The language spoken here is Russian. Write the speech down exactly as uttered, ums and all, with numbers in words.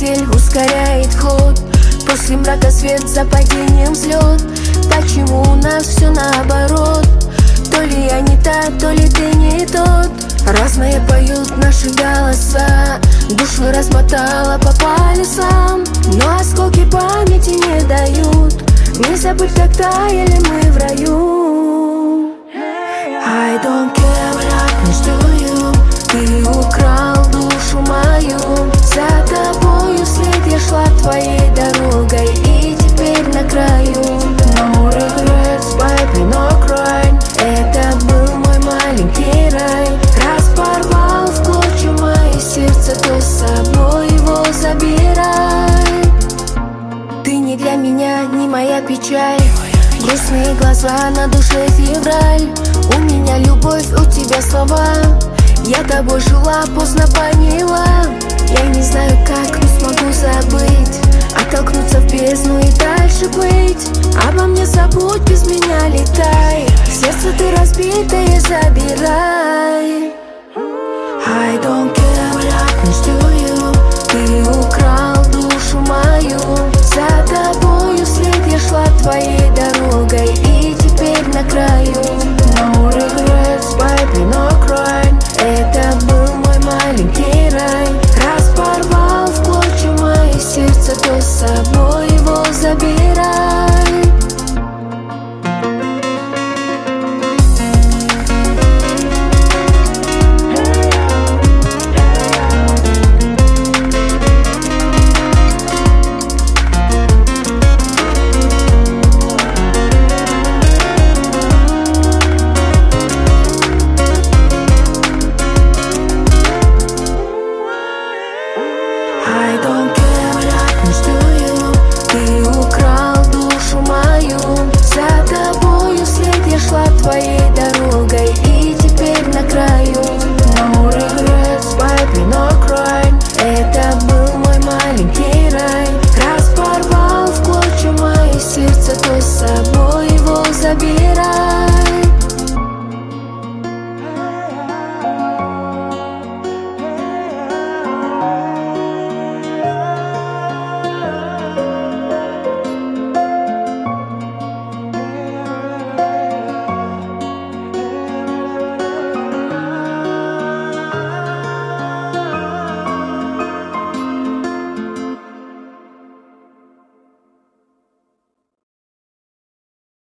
постель ускоряет ход. После мрака свет, за падением взлет. Почему у нас все наоборот? То ли я не та, то ли ты не тот. Разные поют наши голоса, душу размотала по пальцам, но осколки памяти не дают не забыть, как таяли мы в раю. I don't care what happens to you. Ты украл душу мою, за тобою вслед я шла твоей дорогой, и теперь на краю. No regrets, baby, no crying. Это был мой маленький рай. Раз порвал в клочья мое сердце, то с собой его забирай. Ты не для меня, не моя печаль. Грустные глаза, на душе февраль. У меня любовь, у тебя слова. Я тобой жила, поздно поняла. Я не знаю как, но смогу забыть, оттолкнуться в бездну и дальше быть. Обо мне забудь, без меня летай. Сердце ты разбитое забирай. I don't care what happens to you. Ты украл душу мою, за тобою вслед я шла твоей дорогой, и теперь на краю.